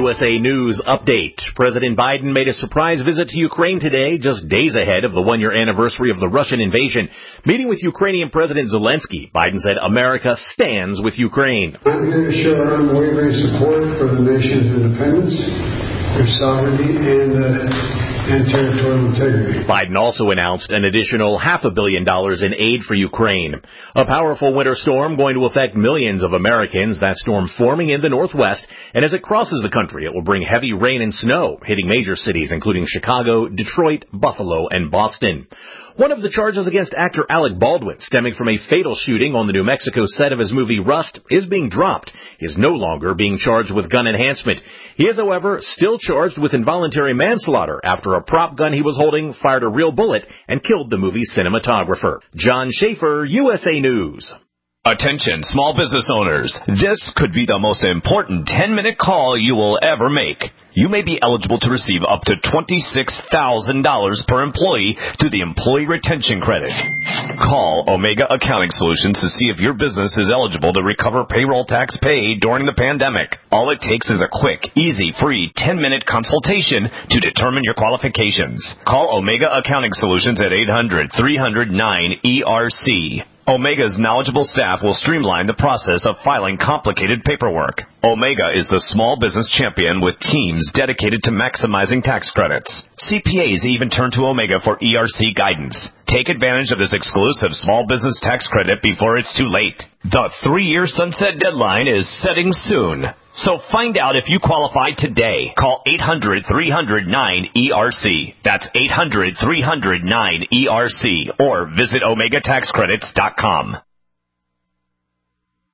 USA News Update. President Biden made a surprise visit to Ukraine today, just days ahead of the one-year anniversary of the Russian invasion. Meeting with Ukrainian President Zelensky, Biden said America stands with Ukraine. I'm here to show our unwavering support for the nation's independence, their sovereignty, and territorial integrity. Biden also announced an additional $500 million in aid for Ukraine. A powerful winter storm going to affect millions of Americans. That storm forming in the northwest, and as it crosses the country, it will bring heavy rain and snow, hitting major cities including Chicago, Detroit, Buffalo, and Boston. One of the charges against actor Alec Baldwin, stemming from a fatal shooting on the New Mexico set of his movie Rust, is being dropped. He is no longer being charged with gun enhancement. He is, however, still charged with involuntary manslaughter after a prop gun he was holding fired a real bullet and killed the movie's cinematographer. John Schaefer, USA News. Attention, small business owners. This could be the most important 10-minute call you will ever make. You may be eligible to receive up to $26,000 per employee through the Employee Retention Credit. Call Omega Accounting Solutions to see if your business is eligible to recover payroll tax paid during the pandemic. All it takes is a quick, easy, free 10-minute consultation to determine your qualifications. Call Omega Accounting Solutions at 800-300-9ERC. Omega's knowledgeable staff will streamline the process of filing complicated paperwork. Omega is the small business champion with teams dedicated to maximizing tax credits. CPAs even turn to Omega for ERC guidance. Take advantage of this exclusive small business tax credit before it's too late. The 3-year sunset deadline is setting soon. So find out if you qualify today. Call 800-300-9ERC. That's 800-300-9ERC. Or visit OmegaTaxCredits.com.